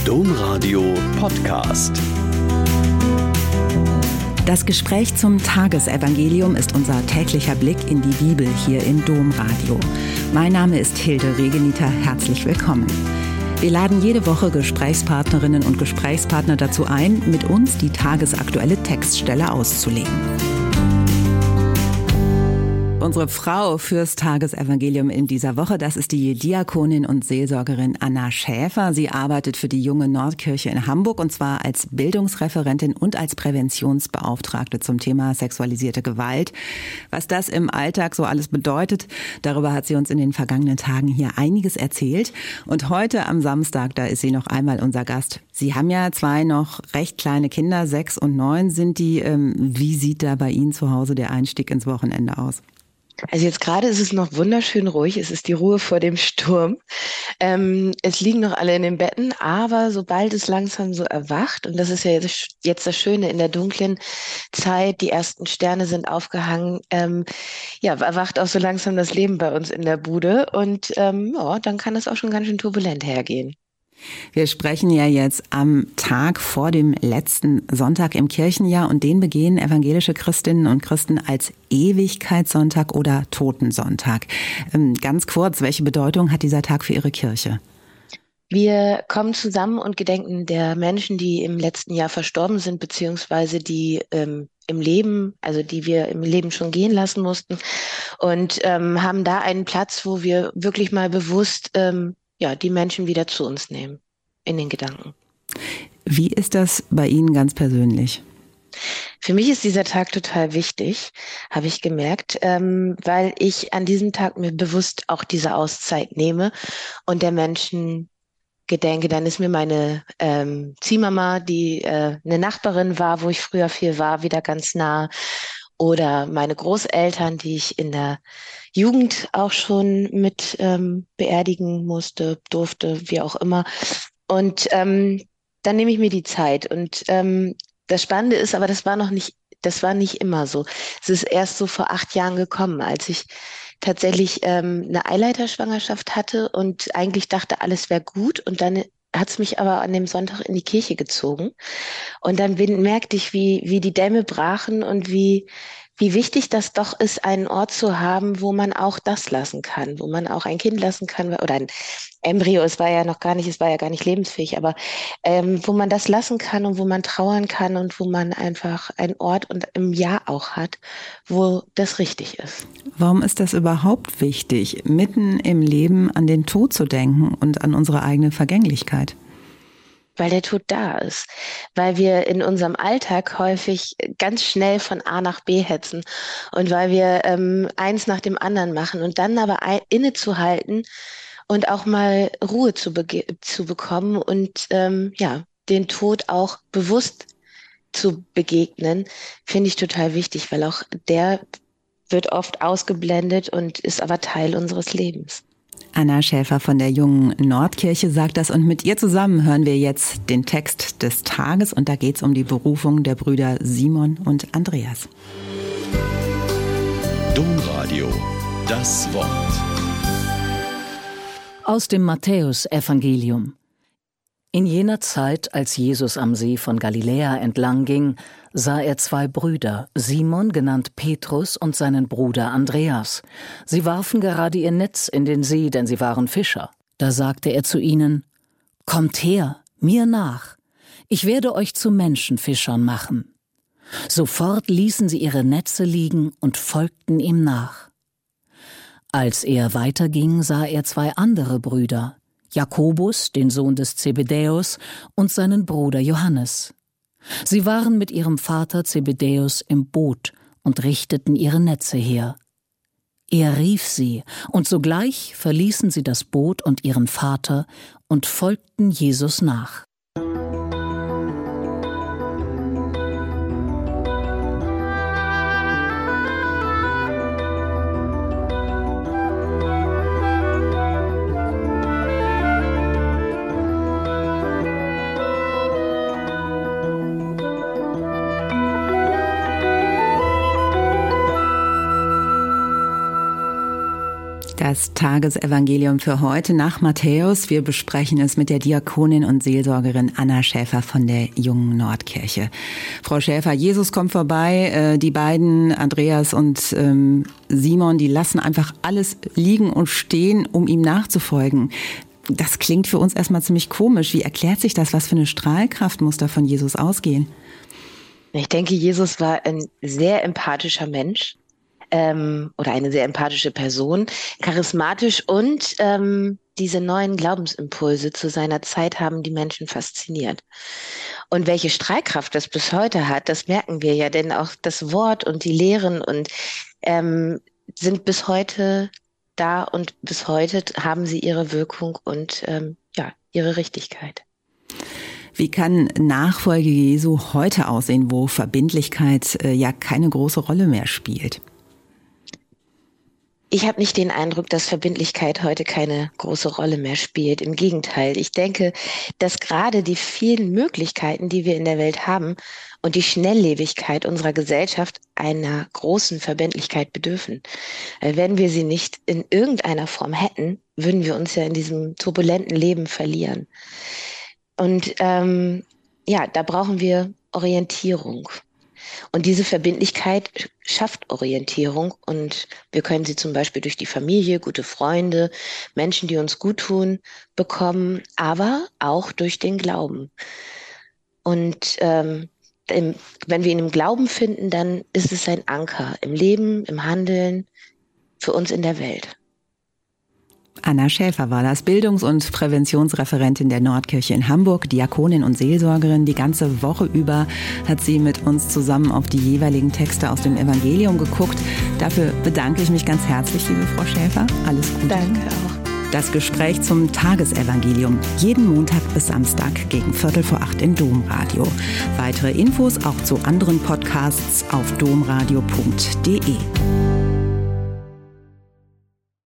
Domradio Podcast. Das Gespräch zum Tagesevangelium ist unser täglicher Blick in die Bibel hier im Domradio. Mein Name ist Hilde Regeniter, herzlich willkommen. Wir laden jede Woche Gesprächspartnerinnen und Gesprächspartner dazu ein, mit uns die tagesaktuelle Textstelle auszulegen. Unsere Frau fürs Tagesevangelium in dieser Woche, das ist die Diakonin und Seelsorgerin Anna Schäfer. Sie arbeitet für die Junge Nordkirche in Hamburg und zwar als Bildungsreferentin und als Präventionsbeauftragte zum Thema sexualisierte Gewalt. Was das im Alltag so alles bedeutet, darüber hat sie uns in den vergangenen Tagen hier einiges erzählt. Und heute am Samstag, da ist sie noch einmal unser Gast. Sie haben ja zwei noch recht kleine Kinder, 6 und 9 sind die. Wie sieht da bei Ihnen zu Hause der Einstieg ins Wochenende aus? Also jetzt gerade ist es noch wunderschön ruhig, es ist die Ruhe vor dem Sturm. Es liegen noch alle in den Betten, aber sobald es langsam so erwacht, und das ist ja jetzt das Schöne in der dunklen Zeit, die ersten Sterne sind aufgehangen, erwacht auch so langsam das Leben bei uns in der Bude und dann kann das auch schon ganz schön turbulent hergehen. Wir sprechen ja jetzt am Tag vor dem letzten Sonntag im Kirchenjahr und den begehen evangelische Christinnen und Christen als Ewigkeitssonntag oder Totensonntag. Ganz kurz, welche Bedeutung hat dieser Tag für Ihre Kirche? Wir kommen zusammen und gedenken der Menschen, die im letzten Jahr verstorben sind, beziehungsweise die im Leben, also die wir im Leben schon gehen lassen mussten und haben da einen Platz, wo wir wirklich mal bewusst die Menschen wieder zu uns nehmen, in den Gedanken. Wie ist das bei Ihnen ganz persönlich? Für mich ist dieser Tag total wichtig, habe ich gemerkt, weil ich an diesem Tag mir bewusst auch diese Auszeit nehme und der Menschen gedenke. Dann ist mir meine Ziehmama, die eine Nachbarin war, wo ich früher viel war, wieder ganz nah. Oder meine Großeltern, die ich in der Jugend auch schon mit beerdigen durfte, wie auch immer. Und dann nehme ich mir die Zeit. Und das Spannende ist, aber das war nicht immer so. Es ist erst so vor 8 Jahren gekommen, als ich tatsächlich eine Eileiterschwangerschaft hatte und eigentlich dachte, alles wäre gut. Und dann hat es mich aber an dem Sonntag in die Kirche gezogen. Und dann merkte ich, wie die Dämme brachen und wie wichtig das doch ist, einen Ort zu haben, wo man auch das lassen kann, wo man auch ein Kind lassen kann oder ein Embryo, es war ja gar nicht lebensfähig, aber wo man das lassen kann und wo man trauern kann und wo man einfach einen Ort und im Jahr auch hat, wo das richtig ist. Warum ist das überhaupt wichtig, mitten im Leben an den Tod zu denken und an unsere eigene Vergänglichkeit? Weil der Tod da ist, weil wir in unserem Alltag häufig ganz schnell von A nach B hetzen und weil wir eins nach dem anderen machen und dann aber innezuhalten und auch mal Ruhe zu bekommen und den Tod auch bewusst zu begegnen, finde ich total wichtig, weil auch der wird oft ausgeblendet und ist aber Teil unseres Lebens. Anna Schäfer von der Jungen Nordkirche sagt das und mit ihr zusammen hören wir jetzt den Text des Tages und da geht es um die Berufung der Brüder Simon und Andreas. Domradio, das Wort. Aus dem Matthäusevangelium. In jener Zeit, als Jesus am See von Galiläa entlang ging, sah er 2 Brüder, Simon, genannt Petrus, und seinen Bruder Andreas. Sie warfen gerade ihr Netz in den See, denn sie waren Fischer. Da sagte er zu ihnen: »Kommt her, mir nach. Ich werde euch zu Menschenfischern machen.« Sofort ließen sie ihre Netze liegen und folgten ihm nach. Als er weiterging, sah er 2 andere Brüder, Jakobus, den Sohn des Zebedäus, und seinen Bruder Johannes. Sie waren mit ihrem Vater Zebedäus im Boot und richteten ihre Netze her. Er rief sie, und sogleich verließen sie das Boot und ihren Vater und folgten Jesus nach. Das Tagesevangelium für heute nach Matthäus. Wir besprechen es mit der Diakonin und Seelsorgerin Anna Schäfer von der Jungen Nordkirche. Frau Schäfer, Jesus kommt vorbei. Die beiden, Andreas und Simon, die lassen einfach alles liegen und stehen, um ihm nachzufolgen. Das klingt für uns erstmal ziemlich komisch. Wie erklärt sich das? Was für eine Strahlkraft muss da von Jesus ausgehen? Ich denke, Jesus war ein sehr empathischer Mensch. Oder eine sehr empathische Person, charismatisch und diese neuen Glaubensimpulse zu seiner Zeit haben die Menschen fasziniert. Und welche Strahlkraft das bis heute hat, das merken wir ja, denn auch das Wort und die Lehren und sind bis heute da und bis heute haben sie ihre Wirkung und ihre Richtigkeit. Wie kann Nachfolge Jesu heute aussehen, wo Verbindlichkeit ja keine große Rolle mehr spielt? Ich habe nicht den Eindruck, dass Verbindlichkeit heute keine große Rolle mehr spielt. Im Gegenteil, ich denke, dass gerade die vielen Möglichkeiten, die wir in der Welt haben und die Schnelllebigkeit unserer Gesellschaft einer großen Verbindlichkeit bedürfen. Wenn wir sie nicht in irgendeiner Form hätten, würden wir uns ja in diesem turbulenten Leben verlieren. Und da brauchen wir Orientierung. Und diese Verbindlichkeit schafft Orientierung und wir können sie zum Beispiel durch die Familie, gute Freunde, Menschen, die uns gut tun, bekommen, aber auch durch den Glauben. Und wenn wir ihn im Glauben finden, dann ist es ein Anker im Leben, im Handeln, für uns in der Welt. Anna Schäfer war das, Bildungs- und Präventionsreferentin der Nordkirche in Hamburg, Diakonin und Seelsorgerin. Die ganze Woche über hat sie mit uns zusammen auf die jeweiligen Texte aus dem Evangelium geguckt. Dafür bedanke ich mich ganz herzlich, liebe Frau Schäfer. Alles Gute. Danke auch. Das Gespräch zum Tagesevangelium. Jeden Montag bis Samstag gegen 7:45 im Domradio. Weitere Infos auch zu anderen Podcasts auf domradio.de.